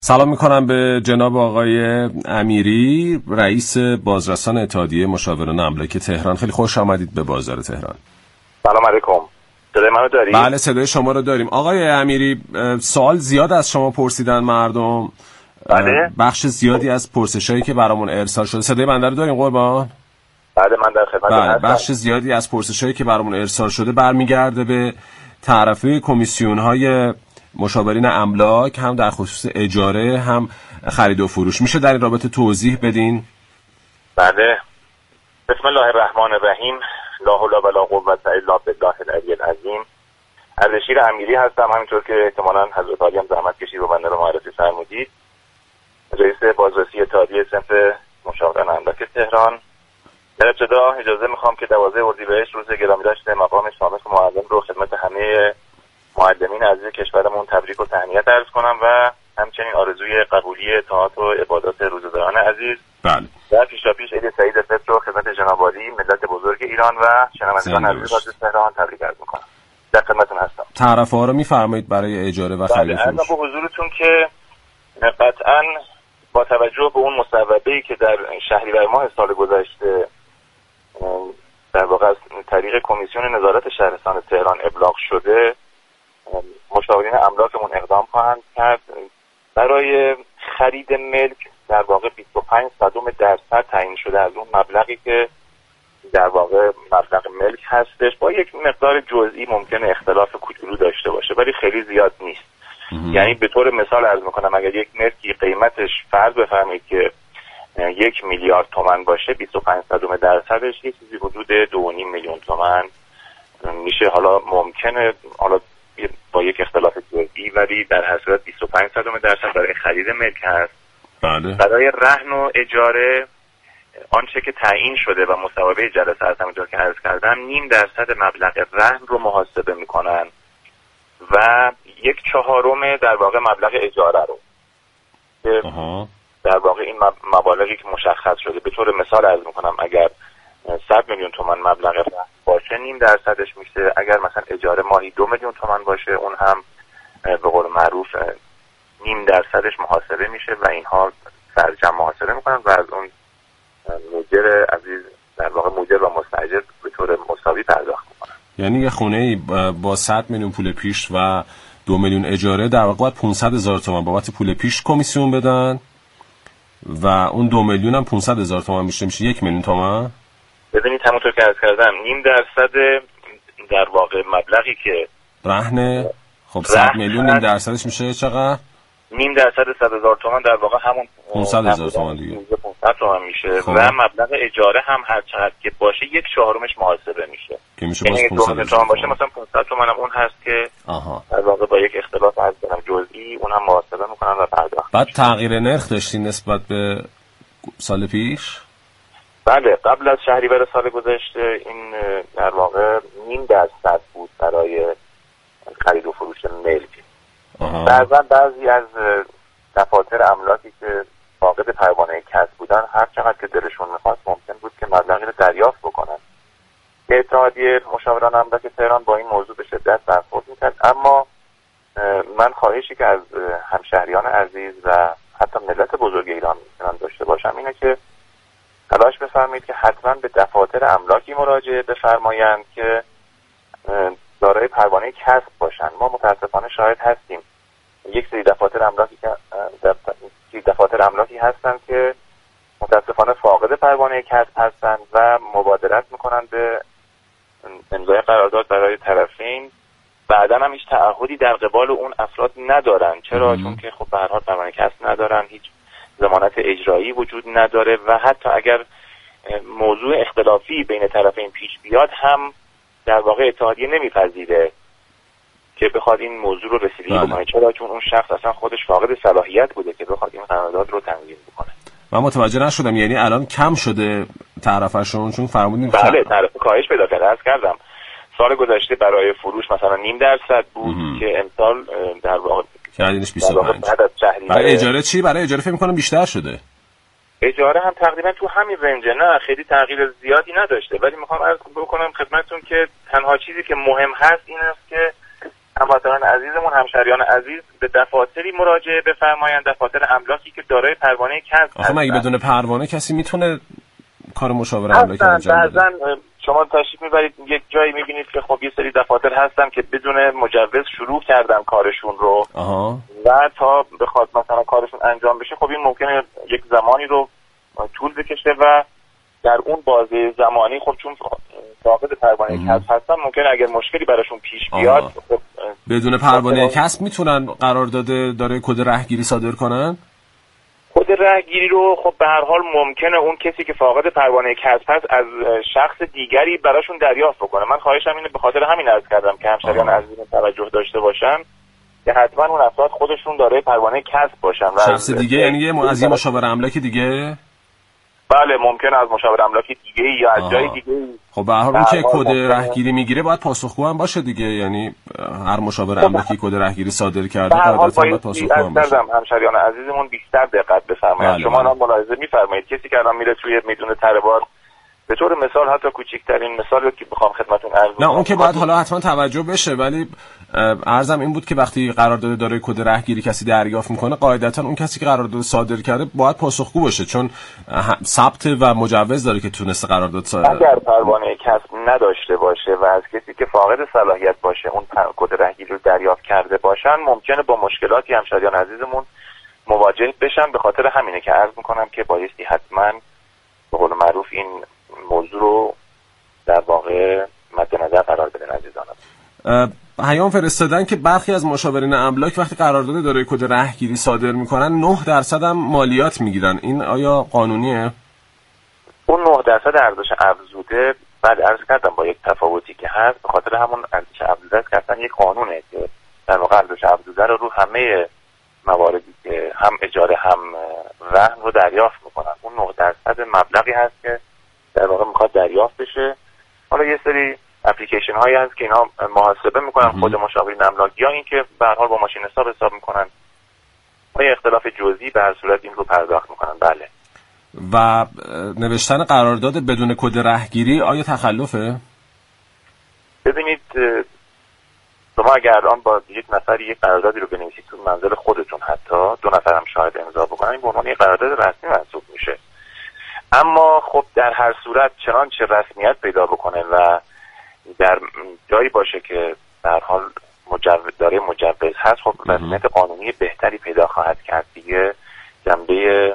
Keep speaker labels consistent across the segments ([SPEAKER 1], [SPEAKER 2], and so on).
[SPEAKER 1] سلام میکنم به جناب آقای امیری، رئیس بازرسان اتحادیه مشاوران املاک تهران. خیلی خوش آمدید به بازار تهران.
[SPEAKER 2] سلام علیکم. صدای منو دارید؟
[SPEAKER 1] بله صدای شما رو داریم. آقای امیری، سوال زیاد از شما پرسیدن مردم.
[SPEAKER 2] بله.
[SPEAKER 1] بخش زیادی از پرسشایی که برامون ارسال شده، صدای بنده رو داریم قربان؟
[SPEAKER 2] بله من در خدمت هستم.
[SPEAKER 1] بخش زیادی از پرسشایی که برامون ارسال شده برمیگرده به تعرفه کمیسیون‌های مشاورین املاک، هم در خصوص اجاره هم خرید و فروش. میشه در این رابطه توضیح بدین؟
[SPEAKER 2] بله. بسم الله الرحمن الرحیم. لا حول ولا قوة الا بالله العلی العظیم. اردشیر امیری هستم، همینطور که احتمالاً حضرت عالی هم زحمت کشید و بنده رو معرفی فرمودید. رئیس بازرسی اتحادیه صنف مشاوران املاک تهران. در ابتدا اجازه میخوام که 12 اردیبهشت روز گرامیداشت مقام شامخ معلم رو خدمت همه معلمین عزیز کشورمون تبریک و تهنیت عرض کنم و همچنین آرزوی قبولی اطاعت و عبادات روزداران عزیز.
[SPEAKER 1] بله.
[SPEAKER 2] در پیشاپیش عید سعید فطر رو خدمت جناب عالی ملت بزرگ ایران و شنوندگان عزیز رادیو تهران تبریک عرض میکنم. در خدمتتون هستم.
[SPEAKER 1] تعرفه ها رو میفرمایید برای اجاره و خرید و فروش؟
[SPEAKER 2] بله، به حضورتون که قطعاً با توجه به اون مصوبه‌ای که در شهریور ماه سال گذشته در واقع از طریق کمیسیون نظارت شهرستان تهران ابلاغ شده، مشاورین املاکمون اقدام خواهند کرد برای خرید ملک. در واقع 25% تعیین شده از اون مبلغی که در واقع مبلغ ملک هستش. با یک مقدار جزئی ممکنه اختلاف کوچولو داشته باشه ولی خیلی زیاد نیست. یعنی به طور مثال عرض میکنم اگر یک ملکی قیمتش فرض بفرمایید که 1 میلیارد تومان باشه، 25% یه چیزی حدود 2.5 میلیون تومان میشه. حالا ممکنه با یک اختلاف جزئی ولی در هر صورت 25% برای خرید ملک هست.
[SPEAKER 1] بله.
[SPEAKER 2] برای رهن و اجاره آنچه که تعیین شده و مصوبه جلسه هست همونطور که عرض کردم 0.5% مبلغ رهن رو محاسبه میکنن و 1/4 در واقع مبلغ اجاره رو که در واقع این مبالغی که مشخص شده. به طور مثال عرض میکنم اگر 100 میلیون تومان مبلغ رهن باشه 0.5% میشه. اگر مثلا اجاره ماهی 2 میلیون تومان باشه اون هم به قول معروف 0.5% محاسبه میشه و اینها سرجم محاسبه میکنن و از اون مؤجر عزیز در واقع مؤجر و مستاجر به طور مساوی پرداخت میکنن.
[SPEAKER 1] یعنی یه خونه با 100 میلیون پول پیش و 2 میلیون اجاره در واقع 500,000 تومان بابت پول پیش کمیسیون بدن و اون 2 میلیون هم 500,000 تومان میشه 1 میلیون تومان.
[SPEAKER 2] ببینید همونطور که عرض کردم 0.5% در واقع مبلغی که
[SPEAKER 1] رهن. خب 100 میلیون 0.5% میشه چقدر؟
[SPEAKER 2] 0.5% 100,000 تومان در واقع همون
[SPEAKER 1] 500,000 تومان دیگه.
[SPEAKER 2] 500 تومان میشه.
[SPEAKER 1] خب.
[SPEAKER 2] و مبلغ اجاره هم هر چقدر که باشه 1/4 محاسبه میشه
[SPEAKER 1] که میشه
[SPEAKER 2] یعنی
[SPEAKER 1] 500,000
[SPEAKER 2] تومان باشه مثلا 500 تومان هم اون هست که در واقع با یک اختلاف از جزئی اون هم محاسبه میکنن و پرداخت.
[SPEAKER 1] بعد تغییر نرخ داشتین نسبت به سال پیش؟
[SPEAKER 2] بله، قبل از شهریور سال گذشته این در واقع 0.5% بود برای خرید و فروش ملک. بعضا بعضی از دفاتر املاکی که فاقد پروانه کسب بودن هر چقدر که دلشون میخواست ممکن بود که مبلغی رو دریافت بکنن. اتحادیه مشاوران املاک تهران با این موضوع به شدت برخورد میکرد، اما من خواهشی که از همشهریان عزیز و حتی ملت بزرگ ایران میتونم داشته باشم اینه که تلاش بفرمایید که حتما به دفاتر املاکی مراجعه بفرمایند که دارای پروانه کسب باشن. ما متاسفانه شاهد هستیم یک سری دفاتر املاکی هستند که متاسفانه فاقد پروانه کسب هستند و مبادرت میکنن به امضای قرارداد برای طرفین، بعداً هم هیچ تعهدی در قبال اون افراد ندارن. چرا؟ چون که خب به هر حال پروانه کسب ندارن، هیچ ضمانت اجرایی وجود نداره و حتی اگر موضوع اختلافی بین طرفین پیش بیاد هم در واقع اتحادیه نمیپذیره که بخواد این موضوع رو رسیدگی بکنه. چرا؟ چون اون شخص اصلا خودش فاقد صلاحیت بوده که بخواد این قرارداد رو تنظیم بکنه.
[SPEAKER 1] من متوجه نشدم، یعنی الان کم شده تعرفه‌شون؟ چون فرمودین
[SPEAKER 2] بله، تعرفه کاهش پیدا کرده. عرض کردم سال گذشته برای فروش مثلا 0.5% بود که امسال در واقع
[SPEAKER 1] کردینش 25. برای اجاره چی؟ برای اجاره فکر می‌کنم بیشتر شده.
[SPEAKER 2] اجاره هم تقریبا تو همین رنج، نه خیلی تغییر زیادی نداشته، ولی میخوام عرض بکنم خدمتتون که تنها چیزی که مهم هست این است که هموطنان عزیزمون، همشهریان عزیز، به دفاتری مراجعه بفرمایند، دفاتر املاکی که دارای پروانه کسب هستند.
[SPEAKER 1] آخه مگه بدون پروانه کسی میتونه کار مشاور املاک انجام بده؟
[SPEAKER 2] بعضن شما تشریف میبرید یک جایی میبینید که خب یه سری دفاتر هستن که بدون مجوز شروع کردن کارشون رو. و تا بخواد مثلا کارشون انجام بشه خب این ممکنه یک زمانی رو طول بکشه و در اون بازه زمانی خب چون فاقد پروانه کسب هستن ممکنه اگر مشکلی براشون پیش بیاد خب
[SPEAKER 1] بدون پروانه کسب میتونن قرارداد دارای کد رهگیری صادر کنن؟
[SPEAKER 2] کد رهگیری رو خب به هر حال ممکنه اون کسی که فاقد پروانه کسب هست از شخص دیگری براشون دریافت بکنه. من خواهشم اینه، به خاطر همین عرض کردم که همشهریان عزیزمون توجه داشته باشن که حتما اون افراد خودشون دارای پروانه کسب باشن.
[SPEAKER 1] شخص دیگه یعنی از یه مشاور املاک دیگه؟
[SPEAKER 2] بله ممکنه از مشاور املاک دیگه یا از جای دیگه.
[SPEAKER 1] خب به هر حال اون که کد رهگیری میگیره باید پاسخگو هم باشه دیگه، یعنی هر مشاور املاکی کد رهگیری صادر کرده قاعدتاً باید پاسخگو هم باشه.
[SPEAKER 2] همشهریان عزیزمون بیشتر دقت بفرمایید. شما الان ملاحظه میفرمایید کسی که الان میره توی میدون تره‌بار، به طور مثال حتی کوچکترین مثالی که بخوام خدمتتون عرض کنم،
[SPEAKER 1] نه اون که باید حالا حتما توجه بشه، ولی عرضم این بود که وقتی قرارداد دارای کد رهگیری کسی دریافت میکنه قاعدتا اون کسی که قرارداد صادر کرده باید پاسخگو باشه، چون ثبت و مجوز داره که تونسته قرارداد
[SPEAKER 2] اگر پروانه کسب نداشته باشه و از کسی که فاقد صلاحیت باشه اون کد رهگیری رو دریافت کرده باشن ممکنه با مشکلاتی همشهریان عزیزمون مواجه بشن. به خاطر همینه که عرض میکنم که بایستی حتما به قول معروف این موضوع رو در واقع مد نظر قرار بدن عزیزانم.
[SPEAKER 1] پیام فرستادن که برخی از مشاورین املاک وقتی قرارداد دارای کد رهگیری صادر میکنن 9% هم مالیات میگیرن، این آیا قانونیه؟
[SPEAKER 2] اون 9% ارزش افزوده بعد عرض کردم با یک تفاوتی که هست، به خاطر همون ارزش افزوده است که اصلا یک قانونه که در واقع ارزش افزوده رو همه مواردی که هم اجاره هم رهن رو دریافت میکنن. اون 9% مبلغی هست که در واقع میخواد دریافت بشه. حالا یه سری اپلیکیشن هایی هست که اینا محاسبه میکنن خود مشاورین املاک، یا اینکه به هر حال با ماشین حساب میکنن و یه اختلاف جزئی به هر صورت این رو پرداخت میکنن. بله.
[SPEAKER 1] و نوشتن قرارداد بدون کد رهگیری آیا تخلفه؟
[SPEAKER 2] ببینید شما اگر الان با یک نفر یک قراردادی رو بنویسید تو منزل خودتون، حتی 2 نفر هم شاهد امضا بکنن، این به عنوان یک قرارداد رسمی محسوب میشه. اما خب در هر صورت چنانچه رسمیت پیدا بکنه و در جایی باشه که در حال داره مجوز هست، خب رسمیت قانونی بهتری پیدا خواهد کرد دیگه. جنبه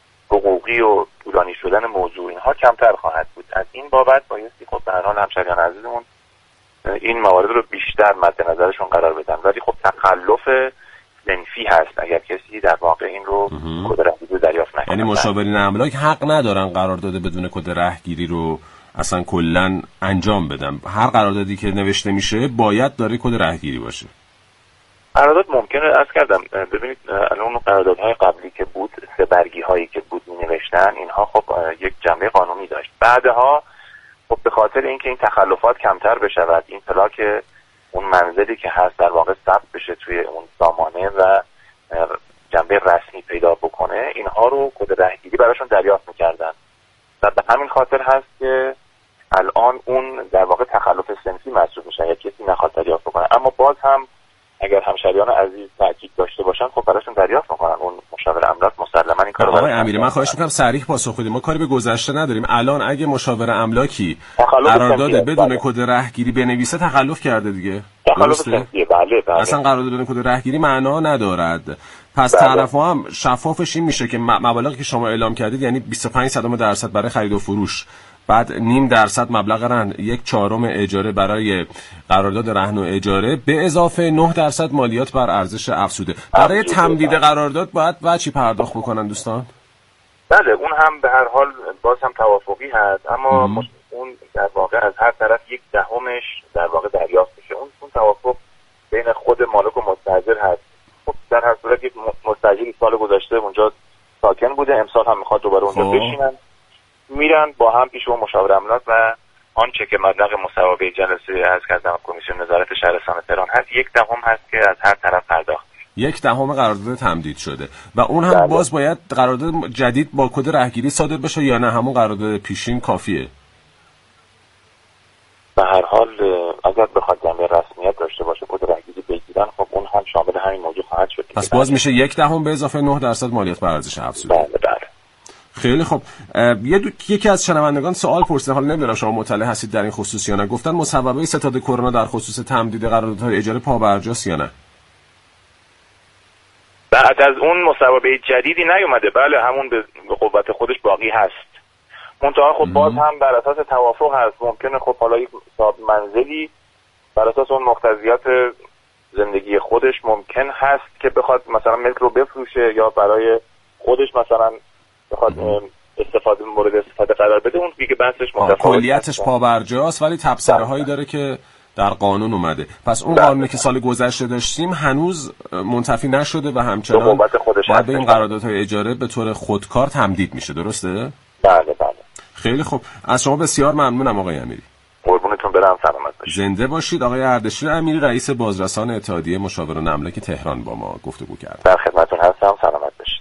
[SPEAKER 2] حقوقی و طولانی شدن موضوع اینها کمتر خواهد بود. از این بابت بایستی خب به هر حال همشهریان عزیزمون این موارد رو بیشتر مد نظرشون قرار بدن. ولی خب تخلف منفی هست اگر کسی در واقع این رو کد رهگیری دریافت نکنه.
[SPEAKER 1] یعنی مشاورین املاک حق ندارن قرارداد بدون کد رهگیری رو اصلا کلا انجام بدن. هر قراردادی که نوشته میشه باید داره کد رهگیری باشه.
[SPEAKER 2] قرارداد ممکنه عرض کردم ببینید الان قراردادهای قبلی که بود، 3 برگی هایی که بود می‌نوشتن، اینها خب یک جنبه قانونی داشت. بعدها خب به خاطر اینکه این تخلفات کمتر بشود، این پلاک اون منزلی که هست در واقع ثبت بشه توی اون سامانه و جنبه رسمی پیدا بکنه، اینها رو کد رهگیری براشون دریافت می‌کردن و به همین خاطر هست که الان اون در واقع تخلف صنفی محسوب میشه یا کسی نخواد دریافت بکنه. اما باز هم اگر همشهریان عزیز تاکید داشته باشن خب براشون دریافت میکنن. اون مشاور املاک مسلما این کارو
[SPEAKER 1] آقای امیری من خواهش میکنم صریح پاسخ بدید. ما کاری به گذشته نداریم. الان اگه مشاور املاکی قرارداد بدون کد رهگیری بنویسه تخلف کرده دیگه.
[SPEAKER 2] تخلف صنفیه. بله.
[SPEAKER 1] اصلا قرارداد بدون کد رهگیری معنا ندارد. پس طرف‌ها هم شفافش این میشه که مبلغی که شما اعلام کردید یعنی 25% برای خرید و فروش، بعد 0.5% مبلغ رهن، 1/4 اجاره برای قرارداد رهن و اجاره، به اضافه 9% مالیات بر ارزش افزوده. برای تمدید قرارداد باید چی پرداخت بکنن دوستان؟
[SPEAKER 2] بله اون هم به هر حال باز هم توافقی هست، اما اون در واقع از هر طرف 1/10 در واقع دریافت میشه. اون توافق بین خود مالک و مستاجر هست. خب در هر صورت یک مستاجری سال گذشته اونجا ساکن بوده، امسال هم میخواد دوباره اونجا بشینن، میرن با هم پیش اون مشاور املاک و آنچه که مبلغ مصوبه جلسه از کردن کمیسیون نظارت شهرستان تهران هست 1/10 هست که از هر طرف پرداخت.
[SPEAKER 1] 1/10 قرارداد تمدید شده و اون هم باز باید قرارداد جدید با کد رهگیری صادر بشه یا نه همون قرارداد پیشین کافیه؟
[SPEAKER 2] به هر حال اگر بخواد جنبه رسمیت داشته باشه کد رهگیری به اون هم شامل همین موضوع خواهد شد.
[SPEAKER 1] پس باز میشه 1/10 به اضافه 9% مالیات بر ارزش افزوده.
[SPEAKER 2] بله.
[SPEAKER 1] خیلی خب. یکی از شنوندگان سوال پرسیده، حالا نمیدونم شما مطلع هستید در این خصوص یا نه. گفتن مصوبه ستاد کرونا در خصوص تمدید قراردادهای اجاره پابرجاست یا نه؟
[SPEAKER 2] بعد از اون مصوبه جدیدی نیومده. بله، همون به قوت خودش باقی هست. منتها خب باز هم بر اساس توافق هست. ممکنه خب حالا یک صاحب منزلی بر اساس اون مقتضیات زندگی خودش ممکن هست که بخواد مثلا ملک رو بفروشه یا برای خودش مثلا بخواد مورد استفاده قرار بده. اون دیگه بحثش متفاوته.
[SPEAKER 1] کلیتش پابرجاست ولی تبصره هایی داره که در قانون اومده. پس اون قانونی که سال گذشته داشتیم هنوز منتفی نشده و همچنان باید به این قراردادهای اجاره به طور خودکار تمدید میشه. درسته؟
[SPEAKER 2] بله.
[SPEAKER 1] خیلی خوب. از شما بسیار ممنونم آقای امیری.
[SPEAKER 2] قربونتون برم. سلامت باشید.
[SPEAKER 1] زنده باشید. آقای اردشیر امیری، رئیس بازرسان اتحادیه مشاوران املاک تهران با ما گفتگو کرد.
[SPEAKER 2] در خدمتتون هستم. سلامت باشید.